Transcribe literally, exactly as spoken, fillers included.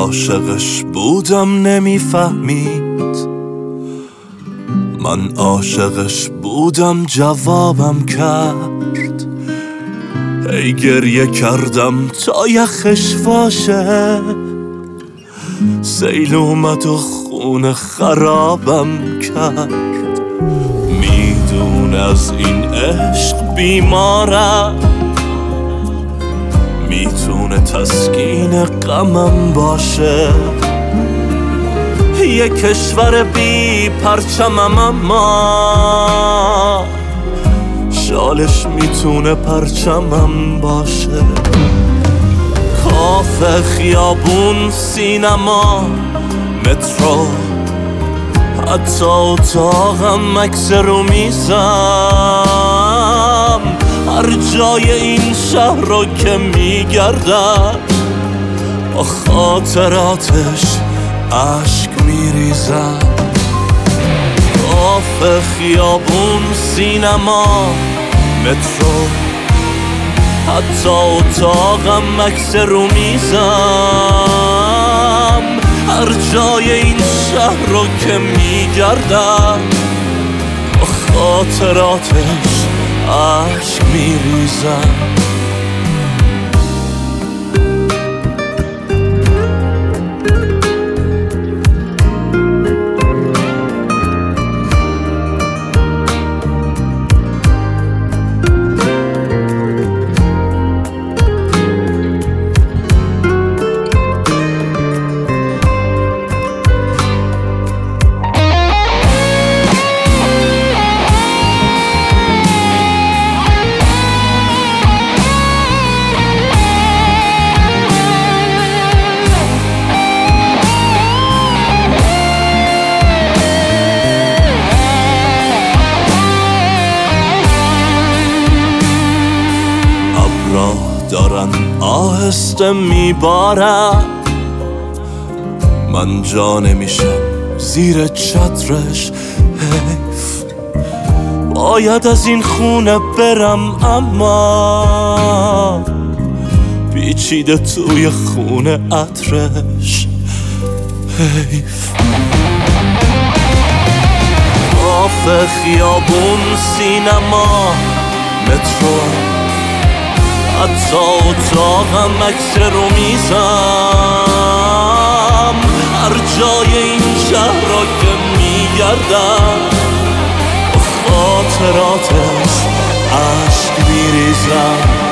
عاشقش بودم نمیفهمید، من عاشقش بودم جوابم کرد. ای گریه کردم تا یخش واشه، سیل اومد و خونه خرابم کرد. میدون از این عشق بیمارم، میتونه تسکین غمم باشه. یه کشور بی پرچمم اما شالش میتونه پرچمم باشه. کافه، خیابون، سینما، مترو، حتی اتاقم، عکس رو میزم، هر جای این شهر رو که میگردم با خاطراتش عشق میریزم. کافه، خیابون، سینما، مترو، حتی اتاقم، عکس رو میزم، هر جای این شهر رو که میگردم با خاطراتش عشق میریزم. دارن آهسته میبارم، من جا نمیشم زیر چترش. حیف باید از این خونه برم، اما پیچیده توی خونه عطرش. حیف کافه، خیابون، سینما، مترو، حتی اتاقم، عکس رو میزم، هر جای این شهر را که میگردم با خاطراتش عشق میریزم.